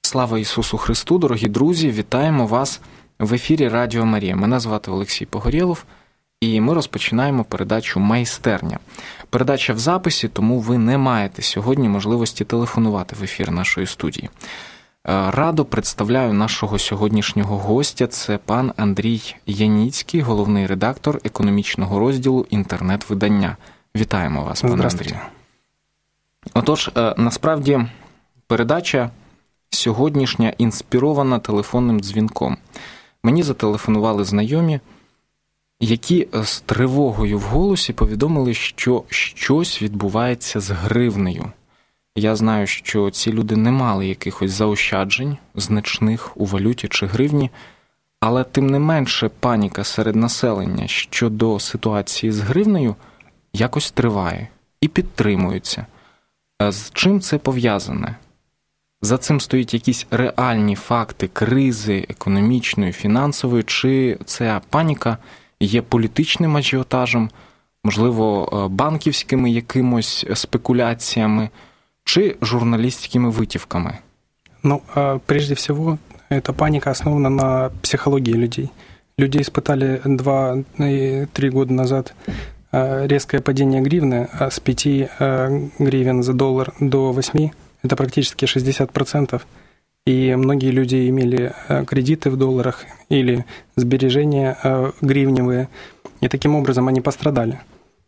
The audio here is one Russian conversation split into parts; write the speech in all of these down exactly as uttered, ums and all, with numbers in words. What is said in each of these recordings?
Слава Ісусу Христу, дорогі друзі, вітаємо вас в ефірі Радіо Марія. Мене звати Олексій Погорєлов, і ми розпочинаємо передачу «Майстерня». Передача в записі, тому ви не маєте сьогодні можливості телефонувати в ефір нашої студії. Радо представляю нашого сьогоднішнього гостя. Це пан Андрій Яніцький, головний редактор економічного розділу інтернет-видання. Вітаємо вас, пане Андрій. Отож, насправді, передача сьогоднішня інспірована телефонним дзвінком. Мені зателефонували знайомі, які з тривогою в голосі повідомили, що щось відбувається з гривнею. Я знаю, що ці люди не мали якихось заощаджень значних у валюті чи гривні, але тим не менше паніка серед населення щодо ситуації з гривнею якось триває і підтримується. З чим це пов'язане? За цим стоять якісь реальні факти кризи економічної, фінансової, чи ця паніка є політичним ажіотажем, можливо, банківськими якимось спекуляціями, чи журналистскими вытівками? Ну, прежде всего, эта паника основана на психологии людей. Люди испытали два-три года назад резкое падение гривны с пяти гривен за доллар до восьми. Это практически шестьдесят процентов. И многие люди имели кредиты в долларах или сбережения гривневые. И таким образом они пострадали.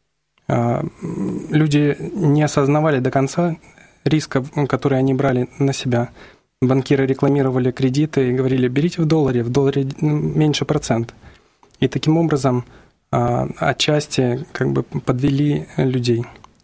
Люди не осознавали до конца риска, который они брали на себя. Банкиры рекламировали кредиты и говорили: берите в долларе, в долларе меньше процент. И таким образом отчасти как бы подвели людей.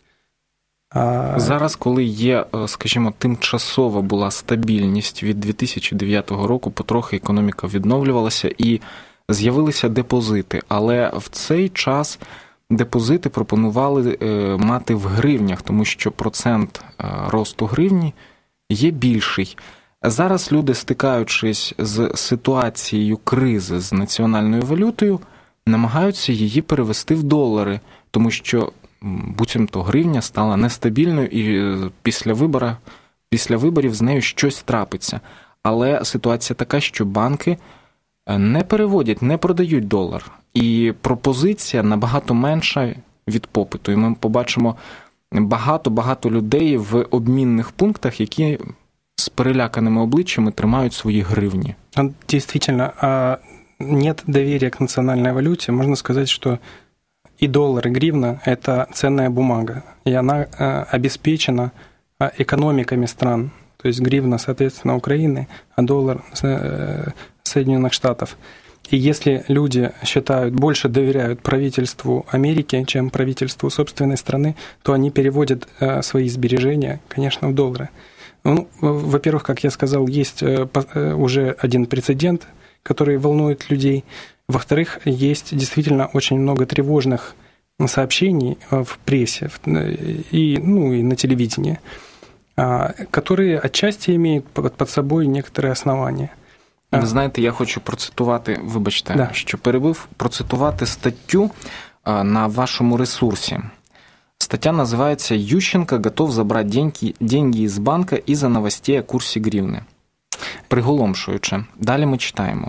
Зараз, коли є, скажімо, тимчасова була стабільність від дві тисячі дев'ятого року, потрохи економіка відновлювалася і з'явилися депозити, але в цей час депозити пропонували мати в гривнях, тому що процент росту гривні є більший. Зараз люди, стикаючись з ситуацією кризи з національною валютою, намагаються її перевести в долари, тому що буцімто гривня стала нестабільною і після вибора, після виборів з нею щось трапиться. Але ситуація така, що банки не переводять, не продають долар. І пропозиція набагато менша від попиту. І ми побачимо багато-багато людей в обмінних пунктах, які з переляканими обличчями тримають свої гривні. Действительно, нет доверия к национальной валюте. Можно сказать, что и доллар, и гривна – это ценная бумага, и она обеспечена экономиками стран. То есть гривна, соответственно, Украины, а доллар Соединенных Штатов. И если люди считают, больше доверяют правительству Америки, чем правительству собственной страны, то они переводят свои сбережения, конечно, в доллары. Ну, во-первых, как я сказал, есть уже один прецедент, который волнует людей. Во-вторых, есть действительно очень много тревожных сообщений в прессе и, ну, и на телевидении, которые отчасти имеют под собой некоторые основания. Ви знаєте, я хочу процитувати, вибачте, да. що перебив, процитувати статтю на вашому ресурсі. Стаття називається «Ющенко готов забрати деньги, деньги із банка із-за новостей о курсі гривни». Приголомшуюче. Далі ми читаємо.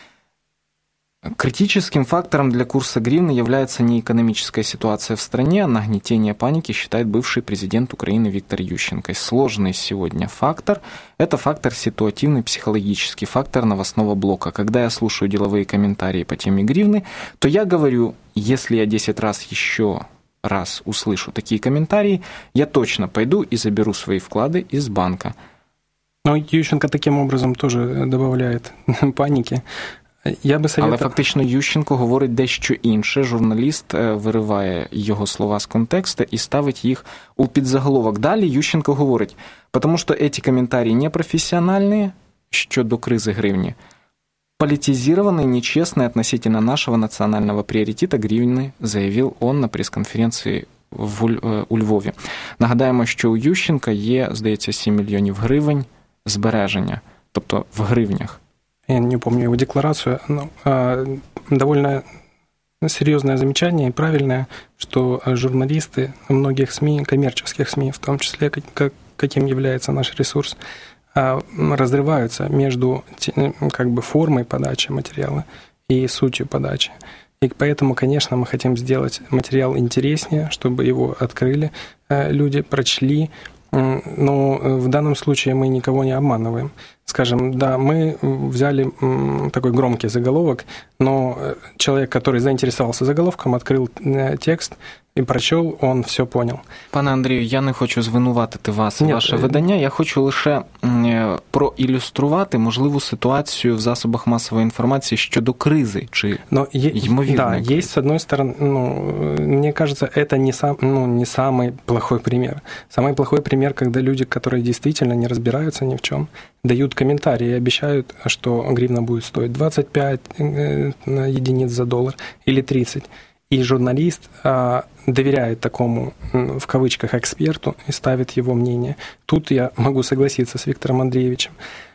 Критическим фактором для курса гривны является не экономическая ситуация в стране, а нагнетение паники, считает бывший президент Украины Виктор Ющенко. Сложный сегодня фактор – это фактор ситуативный, психологический, фактор новостного блока. Когда я слушаю деловые комментарии по теме гривны, то я говорю, если я десять раз еще раз услышу такие комментарии, я точно пойду и заберу свои вклады из банка. Но Ющенко таким образом тоже добавляет паники. Я би совєтав... Але фактично Ющенко говорить дещо інше. Журналіст вириває його слова з контексту і ставить їх у підзаголовок. Далі Ющенко говорить, тому що ці коментарі непрофесіональні щодо кризи гривні, политизированные, нечестные относительно нашего национального приоритета гривны, заявив он на прес-конференції у Львові. Нагадаємо, що у Ющенка є, здається, сім мільйонів гривень збереження, тобто в гривнях. Я не помню его декларацию, но э, довольно серьезное замечание и правильное, что журналисты многих СМИ, коммерческих СМИ, в том числе, как, каким является наш ресурс, разрываются между как бы формой подачи материала и сутью подачи. И поэтому, конечно, мы хотим сделать материал интереснее, чтобы его открыли люди, прочли. Но в данном случае мы никого не обманываем. Скажем, да, мы взяли такой громкий заголовок, но человек, который заинтересовался заголовком, открыл текст і прочел, он все понял. Пане Андрію, я не хочу звинуватити вас і ваше видання, я хочу лише проілюструвати можливу ситуацію в засобах масової информации щодо кризы, чи Но ймовірної Да, кризи. есть, с одной стороны, ну, мне кажется, это не, сам, ну, не самый плохой пример. Самый плохой пример, когда люди, которые действительно не разбираются ни в чем, дают комментарии и обещают, что гривна будет стоить двадцать пять единиц за доллар или тридцать. И журналист а, доверяет такому, в кавычках, эксперту и ставит его мнение. Тут я могу согласиться с Виктором Андреевичем.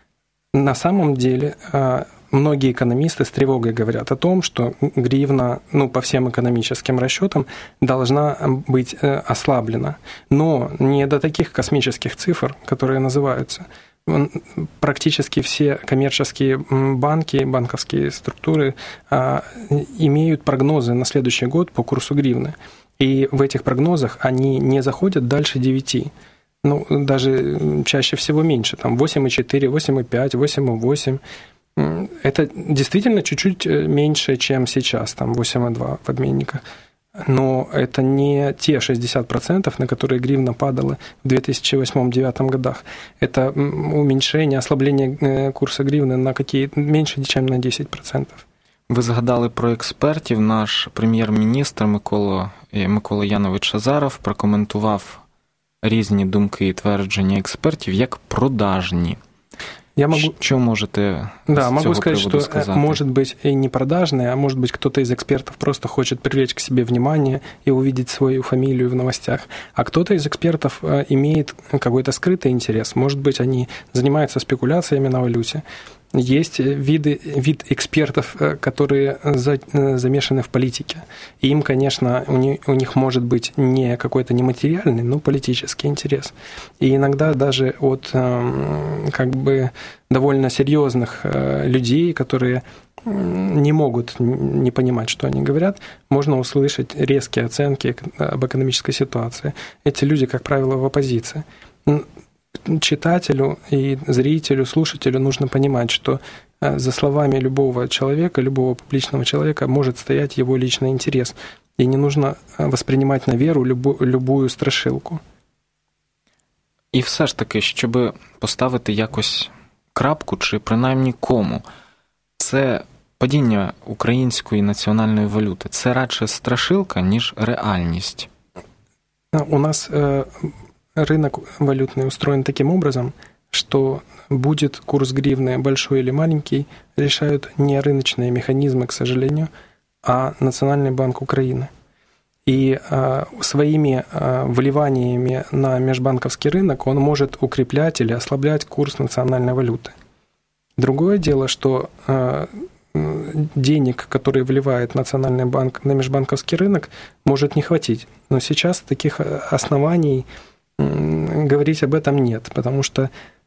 На самом деле а, многие экономисты с тревогой говорят о том, что гривна, ну, по всем экономическим расчетам, должна быть а, ослаблена. Но не до таких космических цифр, которые называются. Практически все коммерческие банки, банковские структуры а, имеют прогнозы на следующий год по курсу гривны. И в этих прогнозах они не заходят дальше девяти. Ну, даже чаще всего меньше, там восемь и четыре, восемь и пять, восемь и восемь. Это действительно чуть-чуть меньше, чем сейчас, там восемь и два в обменниках. Но это не те шестьдесят процентов, на которые гривна падала в две тысячи восьмом-две тысячи девятом годах. Это уменьшение, ослабление курса гривны на какие меньше, чем на десять процентов. Ви згадали про експертів. Наш прем'єр-міністр Микола, Микола Янович Азаров прокоментував різні думки і твердження експертів як продажні. Я могу... Что можете да, с могу сказать, что сказать? Может быть и не продажные, а может быть кто-то из экспертов просто хочет привлечь к себе внимание и увидеть свою фамилию в новостях, а кто-то из экспертов имеет какой-то скрытый интерес. Может быть, они занимаются спекуляциями на валюте. Есть виды, вид экспертов, которые за, замешаны в политике. И им, конечно, у них, у них может быть не какой-то нематериальный, но политический интерес. И иногда даже от как бы довольно серьезных людей, которые не могут не понимать, что они говорят, можно услышать резкие оценки об экономической ситуации. Эти люди, как правило, в оппозиции. Читателю и зрителю, слушателю нужно понимать, что за словами любого человека, любого публичного человека может стоять его личный интерес. И не нужно воспринимать на веру любу, любую страшилку. І все ж таки, щоб поставити якось крапку, чи принаймні кому, це падіння української національної валюти, це радше страшилка, ніж реальність? У нас рынок валютный устроен таким образом, что будет курс гривны большой или маленький, решают не рыночные механизмы, к сожалению, а Национальный банк Украины. И а, своими а, вливаниями на межбанковский рынок он может укреплять или ослаблять курс национальной валюты. Другое дело, что а, денег, которые вливает Национальный банк на межбанковский рынок, может не хватить. Но сейчас таких оснований говорить об этом нет, потому что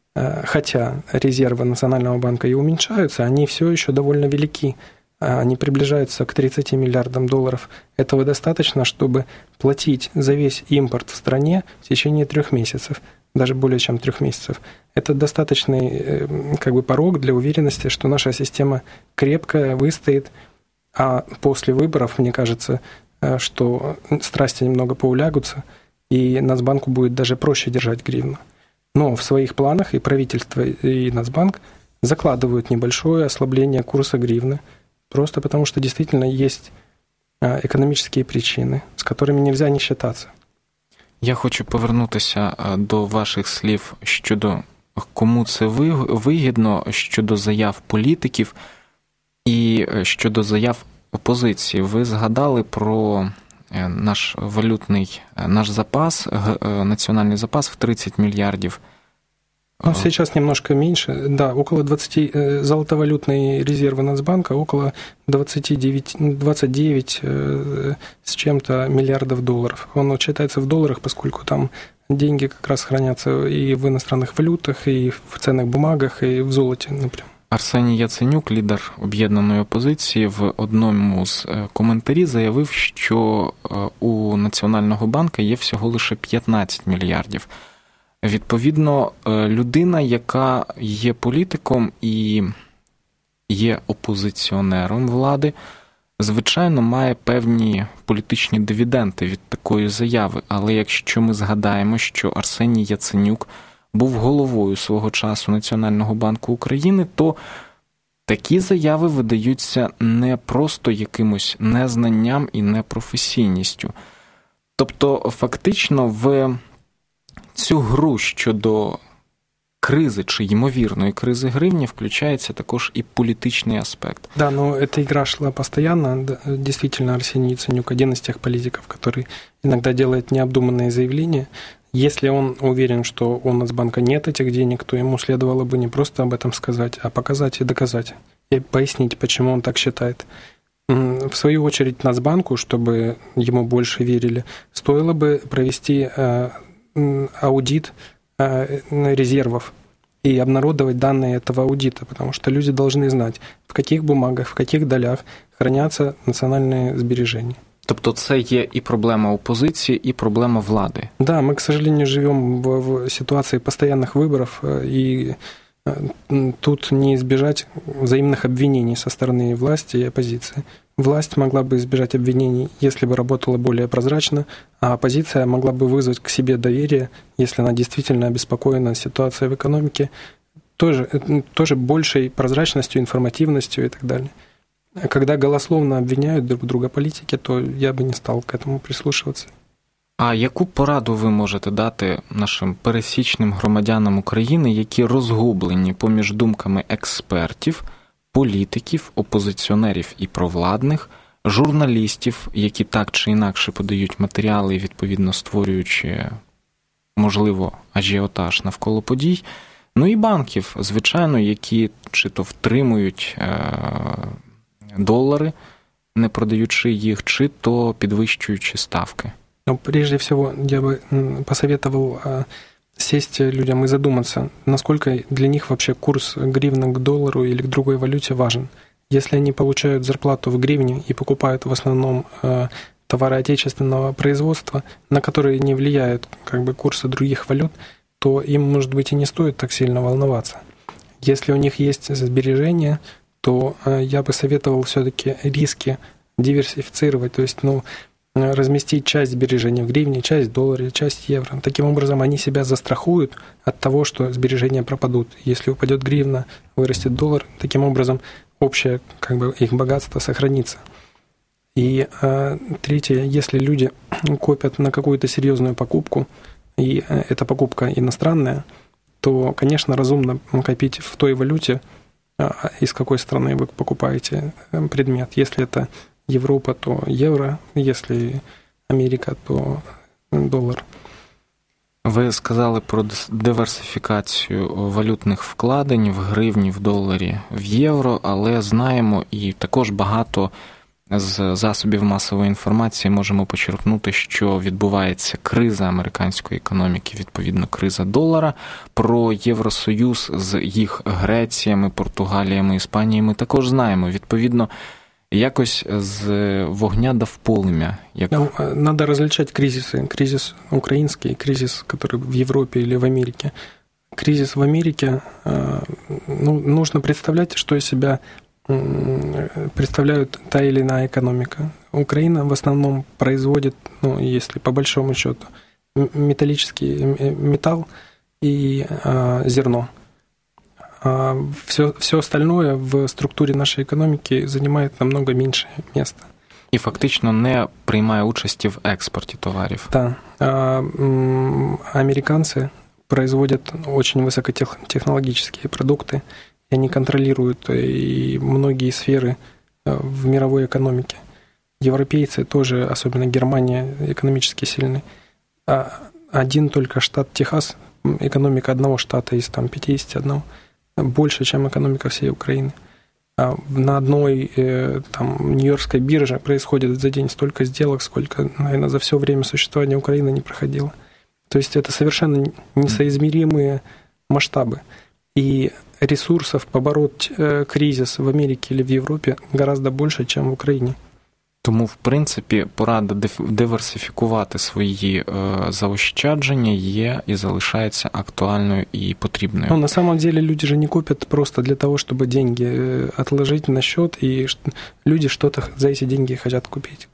хотя резервы Национального банка и уменьшаются, они все еще довольно велики. Они приближаются к тридцати миллиардам долларов. Этого достаточно, чтобы платить за весь импорт в стране в течение трех месяцев, даже более чем трех месяцев. Это достаточный как бы порог для уверенности, что наша система крепкая, выстоит, а после выборов, мне кажется, что страсти немного поулягутся, и Нацбанку будет даже проще держать гривну. Но в своих планах и правительство, и Нацбанк закладывают небольшое ослабление курса гривны, просто потому что действительно есть економічні причини, з якими нельзя не считаться. Я хочу повернутися до ваших слів щодо кому це вигідно, щодо заяв політиків і щодо заяв опозиції. Ви згадали про наш валютный, наш запас, национальный запас в тридцать миллиардов. Ну, сейчас немножко меньше, да, около двадцати, золотовалютные резервы Нацбанка около двадцать девять, двадцать девять с чем-то миллиардов долларов. Он считается в долларах, поскольку там деньги как раз хранятся и в иностранных валютах, и в ценных бумагах, и в золоте, например. Арсеній Яценюк, лідер об'єднаної опозиції, в одному з коментарів заявив, що у Національного банку є всього лише п'ятнадцять мільярдів. Відповідно, людина, яка є політиком і є опозиціонером влади, звичайно, має певні політичні дивіденди від такої заяви. Але якщо ми згадаємо, що Арсеній Яценюк був головою свого часу Національного банку України, то такі заяви видаються не просто якимось незнанням і непрофесійністю. Тобто, фактично, в цю гру щодо кризи чи ймовірної кризи гривні включається також и політичний аспект. Да, но эта игра шла постоянно. Действительно, Арсений Яценюк один из тех политиков, который иногда делает необдуманные заявления. Если он уверен, что у Нацбанка нет этих денег, то ему следовало бы не просто об этом сказать, а показать и доказать, и пояснить, почему он так считает. В свою очередь, Нацбанку, чтобы ему больше верили, стоило бы провести аудит резервов и обнародовать данные этого аудита, потому что люди должны знать, в каких бумагах, в каких долях хранятся национальные сбережения. Тобто це є і проблема опозиції, і проблема влади. Да, мы, к сожалению, живем в, в ситуации постоянных выборов, и тут не избежать взаимных обвинений со стороны власти и оппозиции. Власть могла бы избежать обвинений, если бы работала более прозрачно, а оппозиция могла бы вызвать к себе доверие, если она действительно обеспокоена ситуацией в экономике, тоже, тоже большей прозрачностью, информативностью и так далее. Когда голословно обвиняют друг друга политики, то я бы не стал к этому прислушиваться. А яку пораду ви можете дати нашим пересічним громадянам України, які розгублені поміж думками експертів, політиків, опозиціонерів і провладних, журналістів, які так чи інакше подають матеріали, відповідно створюючи, можливо, ажіотаж навколо подій, ну і банків, звичайно, які чи то втримують долари, не продаючи їх, чи то підвищуючи ставки? Но прежде всего я бы посоветовал сесть людям и задуматься, насколько для них вообще курс гривны к доллару или к другой валюте важен. Если они получают зарплату в гривне и покупают в основном товары отечественного производства, на которые не влияют как бы курсы других валют, то им, может быть, и не стоит так сильно волноваться. Если у них есть сбережения, то я бы советовал все-таки риски диверсифицировать, то есть, ну, разместить часть сбережений в гривне, часть в долларе, часть в евро. Таким образом, они себя застрахуют от того, что сбережения пропадут. Если упадет гривна, вырастет доллар, таким образом общее как бы, их богатство сохранится. И э, третье, если люди копят на какую-то серьезную покупку, и э, эта покупка иностранная, то, конечно, разумно копить в той валюте, э, из какой страны вы покупаете предмет. Если это Европа, то євро, якщо Америка, то долар. Ви сказали про диверсифікацію валютних вкладень в гривні, в доларі, в євро, але знаємо і також багато з засобів масової інформації можемо почерпнути, що відбувається криза американської економіки, відповідно криза долара. Про Євросоюз з їх Греціями, Португаліями, Іспаніями також знаємо. Відповідно, якось з вогня до в полымя. Як... Надо различать кризисы. Кризис украинский, кризис, который в Европе или в Америке. Кризис в Америке, ну, нужно представлять, что из себя представляет та или иная экономика. Украина в основном производит, ну, если по большому счету, металлический металл и зерно. А все, все остальное в структуре нашей экономики занимает намного меньше места. І фактично не приймає участі в експорті товарів. Да. А, американцы производят очень высокотехнологические продукты, и они контролируют и многие сферы в мировой экономике. Европейцы тоже, особенно Германия, экономически сильны. А один только штат Техас, экономика одного штата из там, пятьдесят один, больше, чем экономика всей Украины. А на одной там, нью-йоркской бирже происходит за день столько сделок, сколько, наверное, за все время существования Украины не проходило. То есть это совершенно несоизмеримые масштабы. И ресурсов побороть кризис в Америке или в Європі гораздо більше, ніж в Україні. Тому, в принципі, порада диверсифікувати свої е, заощадження є і залишається актуальною і потрібною. Ну, на самом деле люди же не купят просто для того, чтобы деньги отложить на счет, и люди что-то за эти деньги хотят купить.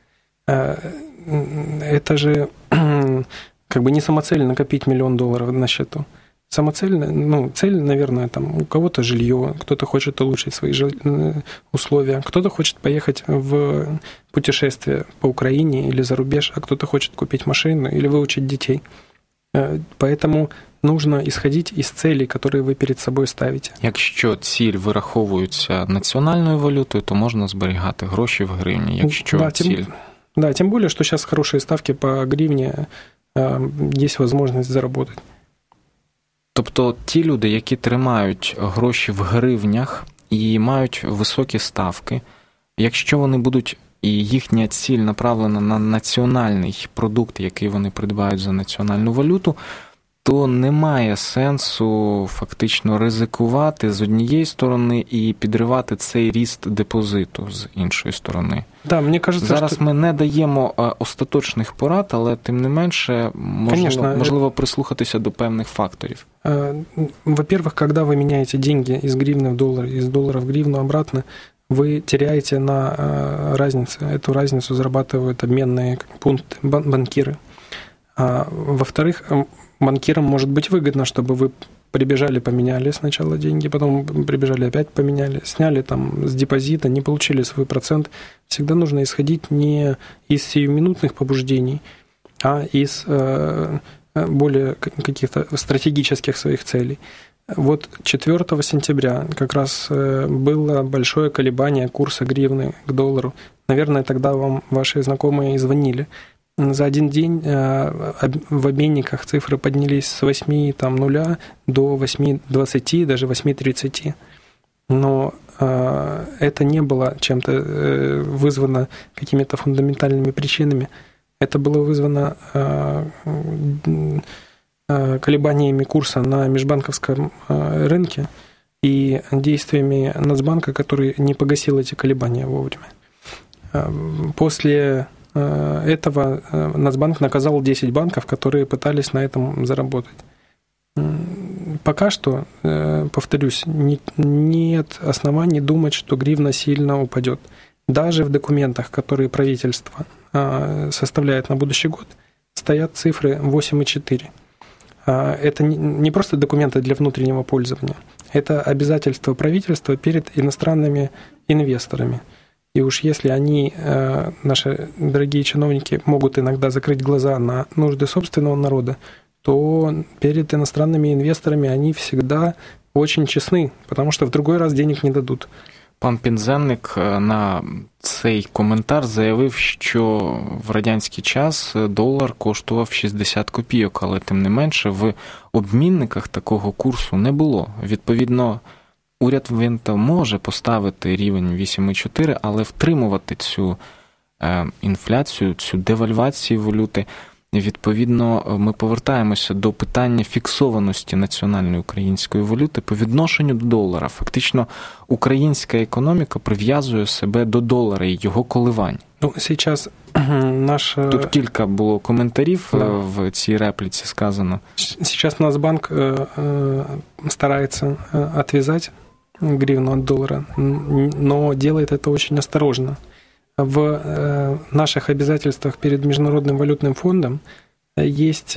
Это же как бы не самоцель накопить миллион долларов на счету. Самоцельная, ну, цель, наверное, там у кого-то жилье, кто-то хочет улучшить свои условия, кто-то хочет поехать в путешествие по Украине или за рубеж, а кто-то хочет купить машину или выучить детей. Поэтому нужно исходить из целей, которые ви перед собою ставите. Якщо ціль вираховується національною валютою, то можна зберігати гроші в гривні. Якщо да, ціль... тем, да, тем более, что сейчас хорошие ставки по гривне, есть возможность заработать. Тобто ті люди, які тримають гроші в гривнях і мають високі ставки, якщо вони будуть, і їхня ціль направлена на національний продукт, який вони придбають за національну валюту, то немає сенсу фактично ризикувати з однієї сторони і підривати цей ріст депозиту з іншої сторони. Да, мені кажется, зараз що... ми не даємо остаточних порад, але тим не менше можливо, Конечно, можливо прислухатися до певних факторів. Во-первых, когда вы меняете деньги из гривны в доллар, из доллара в гривну обратно, вы теряете на разнице. Эту разницу зарабатывают обменные пункты, банкиры. А во-вторых, банкирам может быть выгодно, чтобы вы прибежали, поменяли сначала деньги, потом прибежали, опять поменяли, сняли там с депозита, не получили свой процент. Всегда нужно исходить не из сиюминутных побуждений, а из более каких-то стратегических своих целей. Вот четвёртого сентября как раз было большое колебание курса гривны к доллару. Наверное, тогда вам ваши знакомые и звонили. За один день в обменниках цифры поднялись с восьми там, нуля до восьми двадцати, даже восьми тридцати. Но это не было чем-то вызвано какими-то фундаментальными причинами. Это было вызвано колебаниями курса на межбанковском рынке и действиями Нацбанка, который не погасил эти колебания вовремя. После этого Нацбанк наказал десять банков, которые пытались на этом заработать. Пока что, повторюсь, нет оснований думать, что гривна сильно упадет. Даже в документах, которые правительство составляет на будущий год, стоят цифры восемь и четыре. Это не просто документы для внутреннего пользования, это обязательства правительства перед иностранными инвесторами. И уж если они, наши дорогие чиновники, могут иногда закрыть глаза на нужды собственного народа, то перед иностранными инвесторами они всегда очень честны, потому что в другой раз денег не дадут. Пан Пінзенник на цей коментар заявив, що в радянський час долар коштував шістдесят копійок, але тим не менше в обмінниках такого курсу не було. Відповідно, уряд він то може поставити рівень вісім і чотири, але втримувати цю інфляцію, цю девальвацію валюти. Відповідно, ми повертаємося до питання фіксованості національної української валюти по відношенню до долара. Фактично, українська економіка прив'язує себе до долара і його коливань. Ну, сейчас наш... Тут кілька було коментарів да. в цій репліці сказано. Сейчас Нацбанк старается отвязать гривну от доллара, но делает это очень осторожно. В наших обязательствах перед Международным валютным фондом есть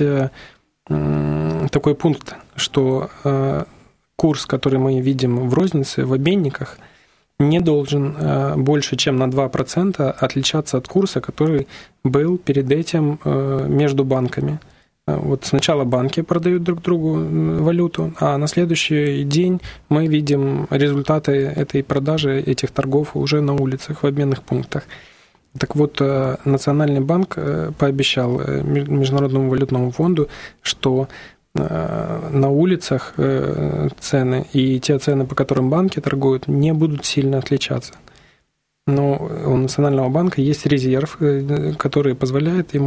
такой пункт, что курс, который мы видим в рознице, в обменниках, не должен больше, чем на два процента отличаться от курса, который был перед этим между банками. Вот сначала банки продают друг другу валюту, а на следующий день мы видим результаты этой продажи, этих торгов уже на улицах, в обменных пунктах. Так вот, Национальный банк пообещал Международному валютному фонду, что на улицах цены и те цены, по которым банки торгуют, не будут сильно отличаться. Но у Национального банка есть резерв, который позволяет ему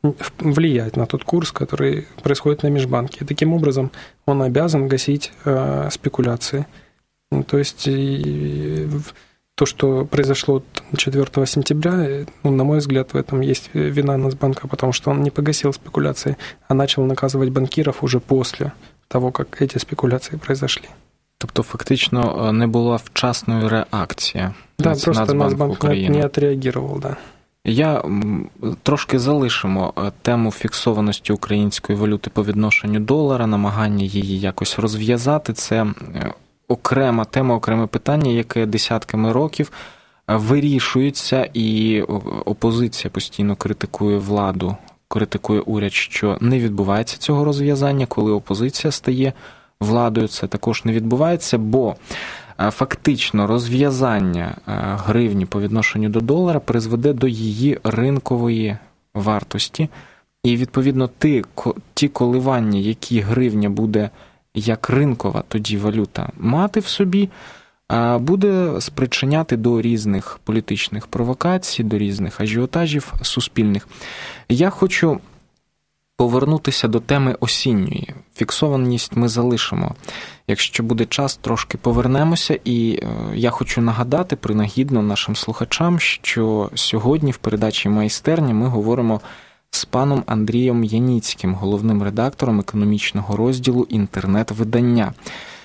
влиять на тот курс, который происходит на межбанке. И таким образом он обязан гасить э, спекуляции. То есть и то, что произошло четвёртого сентября, ну, на мой взгляд, в этом есть вина Нацбанка, потому что он не погасил спекуляции, а начал наказывать банкиров уже после того, как эти спекуляции произошли. Тобто фактично не була вчасної реакції. Да, просто Нацбанк Нацбанк України. не отреагировал, да. Я трошки залишимо тему фіксованості української валюти по відношенню долара, намагання її якось розв'язати. Це окрема тема, окреме питання, яке десятками років вирішується, і опозиція постійно критикує владу, критикує уряд, що не відбувається цього розв'язання. Коли опозиція стає владою, це також не відбувається, бо фактично розв'язання гривні по відношенню до долара призведе до її ринкової вартості. І, відповідно, ті, ті коливання, які гривня буде як ринкова тоді валюта мати в собі, буде спричиняти до різних політичних провокацій, до різних ажіотажів суспільних. Я хочу повернутися до теми осінньої. Фіксованість ми залишимо. Якщо буде час, трошки повернемося. І я хочу нагадати принагідно нашим слухачам, що сьогодні в передачі «Майстерня» ми говоримо з паном Андрієм Яніцьким, головним редактором економічного розділу інтернет-видання.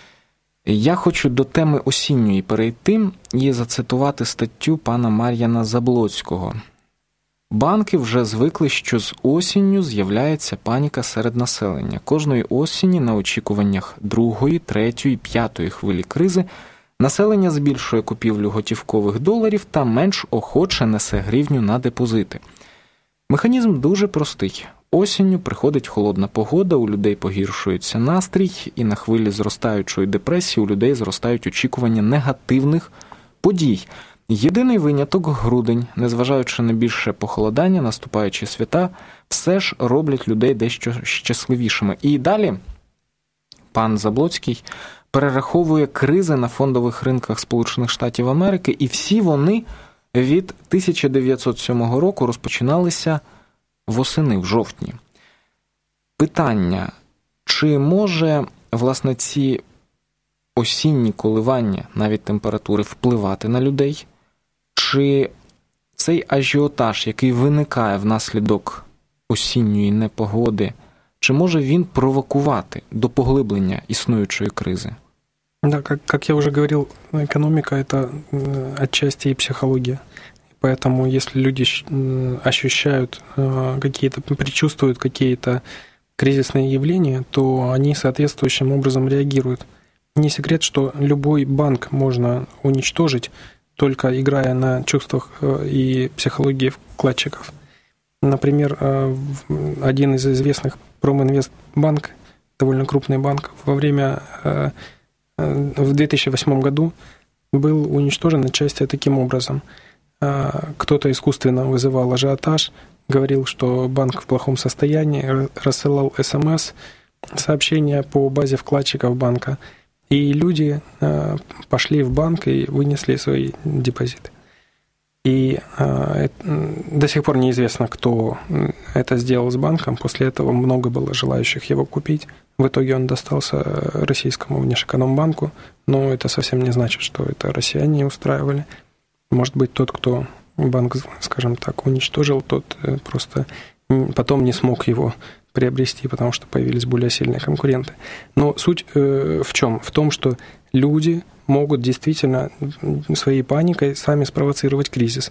Я хочу до теми осінньої перейти і зацитувати статтю пана Мар'яна Заблоцького. Банки вже звикли, що з осінню з'являється паніка серед населення. Кожної осені на очікуваннях другої, третьої, п'ятої хвилі кризи населення збільшує купівлю готівкових доларів та менш охоче несе гривню на депозити. Механізм дуже простий. Осінню приходить холодна погода, у людей погіршується настрій, і на хвилі зростаючої депресії у людей зростають очікування негативних подій. Єдиний виняток – грудень. Незважаючи на більше похолодання, наступаючі свята все ж роблять людей дещо щасливішими. І далі пан Заблоцький перераховує кризи на фондових ринках Сполучених Штатів Америки, і всі вони від тисяча дев'ятсот сьомого року розпочиналися восени, в жовтні. Питання, чи може, власне, ці осінні коливання, навіть температури, впливати на людей? Чи цей ажіотаж, який виникає внаслідок осінньої непогоди, чи може він провокувати до поглиблення існуючої кризи? Да, как, как я уже говорил, экономика – это отчасти и психология. Поэтому если люди ощущают какие-то, предчувствуют какие-то кризисные явления, то они соответствующим образом реагируют. Не секрет, что любой банк можно уничтожить, только играя на чувствах и психологии вкладчиков. Например, один из известных Проминвестбанк, довольно крупный банк, во время в две тысячи восьмом году был уничтожен отчасти таким образом. Кто-то искусственно вызывал ажиотаж, говорил, что банк в плохом состоянии, рассылал СМС, сообщения по базе вкладчиков банка, и люди пошли в банк и вынесли свои депозиты. И до сих пор неизвестно, кто это сделал с банком. После этого много было желающих его купить. В итоге он достался российскому Внешэкономбанку, но это совсем не значит, что это россияне устраивали. Может быть, тот, кто банк, скажем так, уничтожил, тот просто потом не смог его приобрести, потому что появились более сильные конкуренты. Но суть в чем? В том, что люди могут действительно своей паникой сами спровоцировать кризис.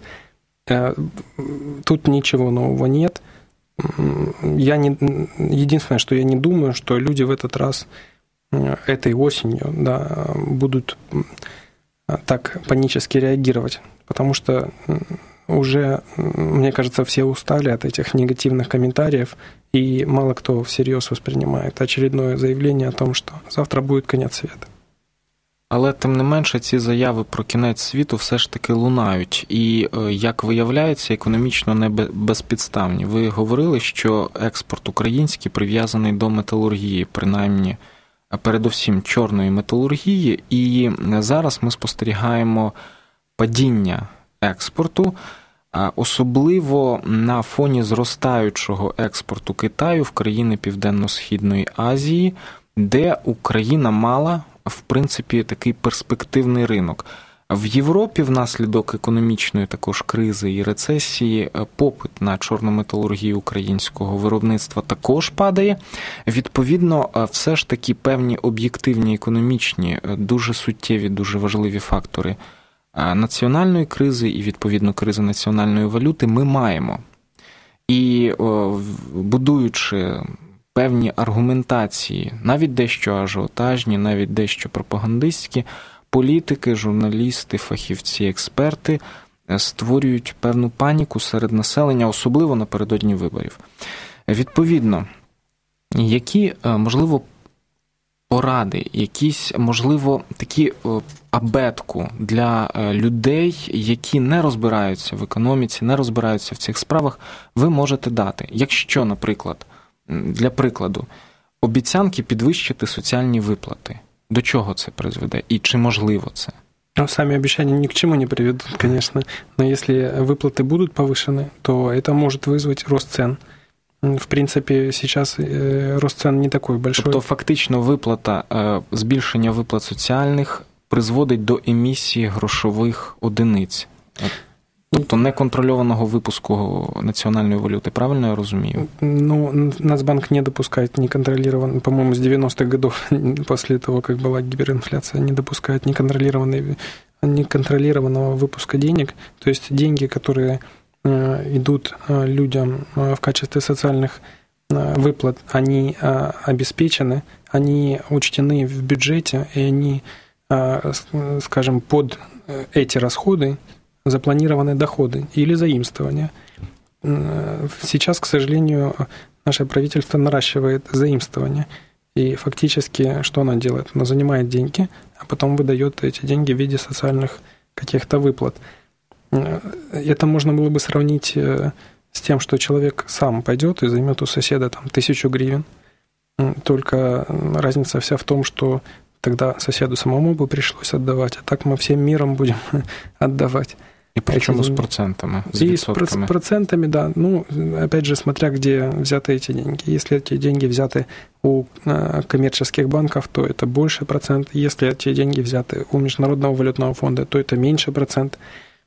Тут ничего нового нет. Я не, единственное, что я не думаю, что люди в этот раз этой осенью, да, будут так панически реагировать, потому что уже, мне кажется, все устали от этих негативных комментариев, и мало кто всерьез воспринимает очередное заявление о том, что завтра будет конец света. Але, тим не менше, ці заяви про кінець світу все ж таки лунають. І, як виявляється, економічно не безпідставні. Ви говорили, що експорт український прив'язаний до металургії, принаймні, передусім чорної металургії. І зараз ми спостерігаємо падіння експорту. особливо на фоні зростаючого експорту Китаю в країни Південно-Східної Азії, де Україна мала, в принципі, такий перспективний ринок. В Європі внаслідок економічної також кризи і рецесії попит на чорну металургію українського виробництва також падає. Відповідно, все ж таки певні об'єктивні економічні, дуже суттєві, дуже важливі фактори національної кризи і, відповідно, кризи національної валюти ми маємо. І будуючи певні аргументації, навіть дещо ажіотажні, навіть дещо пропагандистські, політики, журналісти, фахівці, експерти створюють певну паніку серед населення, особливо напередодні виборів. Відповідно, які, можливо, поради, якісь, можливо, такі абетку для людей, які не розбираються в економіці, не розбираються в цих справах, ви можете дати? Якщо, наприклад, для прикладу, обіцянки підвищити соціальні виплати, до чего це призведе и чи можливо це? Ну, сами обещания ни к чему не приведут, конечно, но если выплаты будут повышены, то это может вызвать рост цен. В принципе, сейчас рост цен не такой большой. Тобто фактично виплата, збільшення виплат соціальних призводить до емісії грошових одиниць. Тобто неконтрольованого випуску національної валюти, правильно я розумію? Ну, Нацбанк не допускает неконтролированный, по-моему, с девяностых годов, после того, как была гиперинфляция, не допускает неконтролированный, неконтролированного выпуска денег. То есть деньги, которые идут людям в качестве социальных выплат, они обеспечены, они учтены в бюджете, и они, скажем, под эти расходы запланированы доходы или заимствования. Сейчас, к сожалению, наше правительство наращивает заимствования. И фактически что оно делает? Оно занимает деньги, а потом выдает эти деньги в виде социальных каких-то выплат. Это можно было бы сравнить с тем, что человек сам пойдет и займет у соседа там, тысячу гривен. Только разница вся в том, что тогда соседу самому бы пришлось отдавать, а так мы всем миром будем отдавать. И причем с процентами, с и с процентами, да. Ну, опять же, смотря где взяты эти деньги. Если эти деньги взяты у коммерческих банков, то это больше процент. Если эти деньги взяты у Международного валютного фонда, то это меньше процент.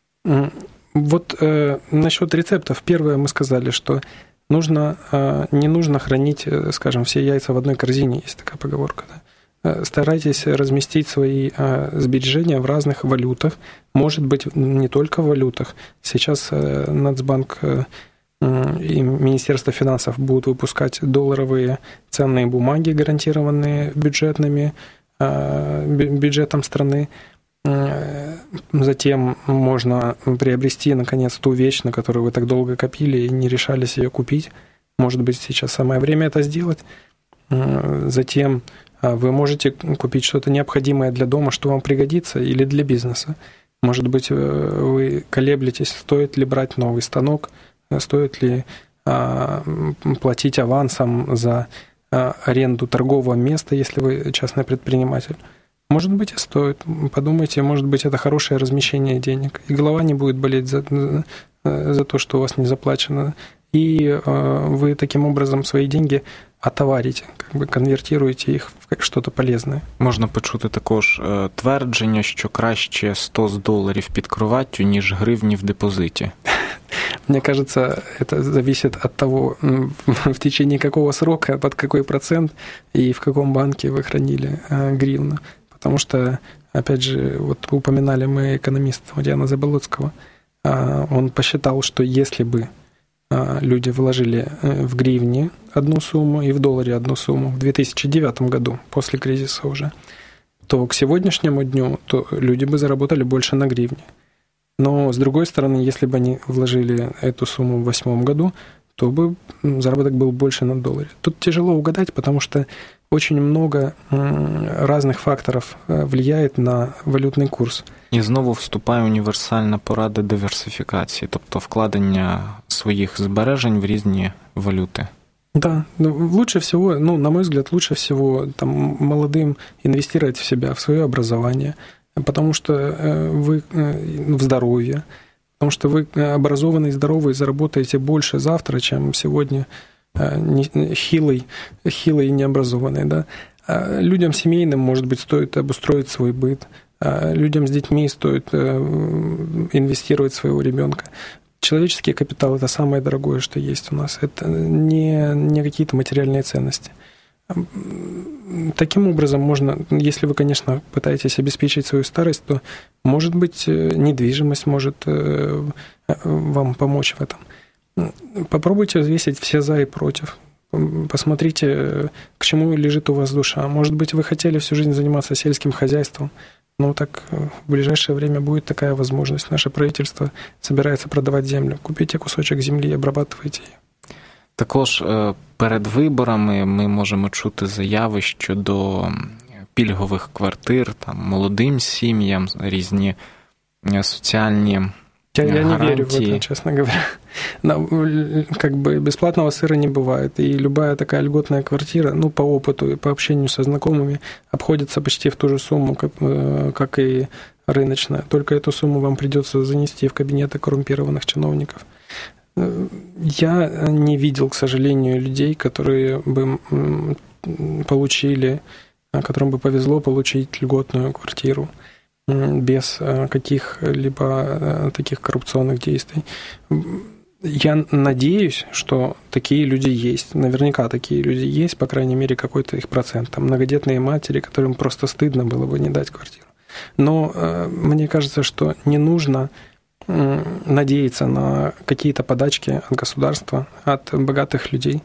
Вот э, насчет рецептов. Первое, мы сказали, что нужно, э, не нужно хранить, скажем, все яйца в одной корзине. Есть такая поговорка, да? Старайтесь разместить свои сбережения в разных валютах, может быть, не только в валютах. Сейчас Нацбанк и Министерство финансов будут выпускать долларовые ценные бумаги, гарантированные бюджетными, бюджетом страны. Затем можно приобрести, наконец, ту вещь, на которую вы так долго копили и не решались ее купить. Может быть, сейчас самое время это сделать. Затем вы можете купить что-то необходимое для дома, что вам пригодится, или для бизнеса. Может быть, вы колеблетесь, стоит ли брать новый станок, стоит ли платить авансом за аренду торгового места, если вы частный предприниматель. Может быть, и стоит. Подумайте, может быть, это хорошее размещение денег. И голова не будет болеть за, за то, что у вас не заплачено. И вы таким образом свои деньги отоварите, как бы конвертируєте їх в щось полезне. Можна почути також твердження, що краще сто доларів під кроваттю, ніж гривні в депозиті. Мне кажется, это зависит от того, в течение какого срока, под какой процент и в каком банке вы хранили гривну. Потому что, опять же, вот упоминали мы экономиста Диана Заболоцкого, он посчитал, что если бы люди вложили в гривне одну сумму и в долларе одну сумму в две тысячи девятом году, после кризиса уже, то к сегодняшнему дню то люди бы заработали больше на гривне. Но, с другой стороны, если бы они вложили эту сумму в восьмом году, то бы заработок был больше на долларе. Тут тяжело угадать, потому что очень много разных факторов влияет на валютний курс. І знову вступає універсальна порада диверсифікації, тобто вкладення своїх збережень в різні валюти. Да, лучше всего, ну, на мой взгляд, лучше всего там, молодым инвестировать в себя, в свое образование, потому что вы в здоровье, Потому что вы образованный, здоровый, заработаете больше завтра, чем сегодня хилый, хилый и необразованный. Да? Людям семейным, может быть, стоит обустроить свой быт. Людям с детьми стоит инвестировать в своего ребенка. Человеческий капитал – это самое дорогое, что есть у нас. Это не, не какие-то материальные ценности. Таким образом, можно, если вы, конечно, пытаетесь обеспечить свою старость, то, может быть, недвижимость может вам помочь в этом. Попробуйте взвесить все «за» и «против». Посмотрите, к чему лежит у вас душа. Может быть, вы хотели всю жизнь заниматься сельским хозяйством. Ну, так в ближайшее время будет такая возможность. Наше правительство собирается продавать землю. Купите кусочок землі і обрабатывайте її. Також перед виборами ми можемо чути заяви щодо пільгових квартир, там, молодим сім'ям, різні соціальні Я, я не гарантии. верю в это, честно говоря. Но, как бы бесплатного сыра не бывает. И любая такая льготная квартира, ну, по опыту и по общению со знакомыми, обходится почти в ту же сумму, как, как и рыночная. Только эту сумму вам придется занести в кабинеты коррумпированных чиновников. Я не видел, к сожалению, людей, которые бы получили, которым бы повезло получить льготную квартиру без каких-либо таких коррупционных действий. Я надеюсь, что такие люди есть. Наверняка такие люди есть, по крайней мере, какой-то их процент. Там многодетные матери, которым просто стыдно было бы не дать квартиру. Но мне кажется, что не нужно надеяться на какие-то подачки от государства, от богатых людей.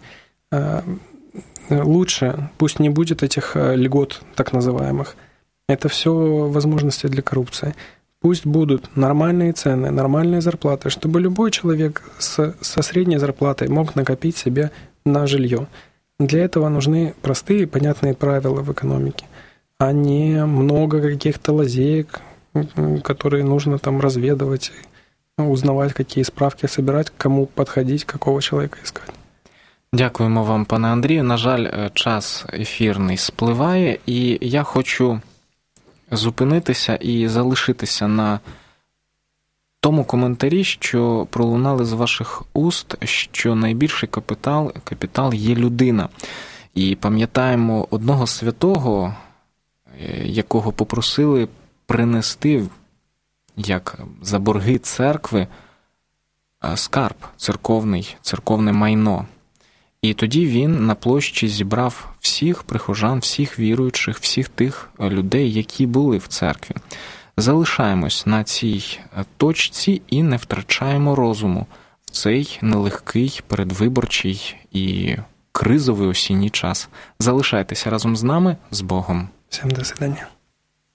Лучше, пусть не будет этих льгот так называемых. Это все возможности для коррупции. Пусть будут нормальные цены, нормальные зарплаты, чтобы любой человек с, со средней зарплатой мог накопить себе на жилье. Для этого нужны простые, понятные правила в экономике, а не много каких-то лазеек, которые нужно там разведывать, узнавать, какие справки собирать, кому подходить, какого человека искать. Дякуємо вам, пане Андрію. На жаль, час ефірний спливає, і я хочу зупинитися і залишитися на тому коментарі, що пролунали з ваших уст, що найбільший капітал, капітал є людина. І пам'ятаємо одного святого, якого попросили принести, як за борги церкви, скарб церковний, церковне майно. І тоді він на площі зібрав всіх прихожан, всіх віруючих, всіх тих людей, які були в церкві. Залишаємось на цій точці і не втрачаємо розуму в цей нелегкий передвиборчий і кризовий осінній час. Залишайтеся разом з нами. З Богом. Всім до свидання.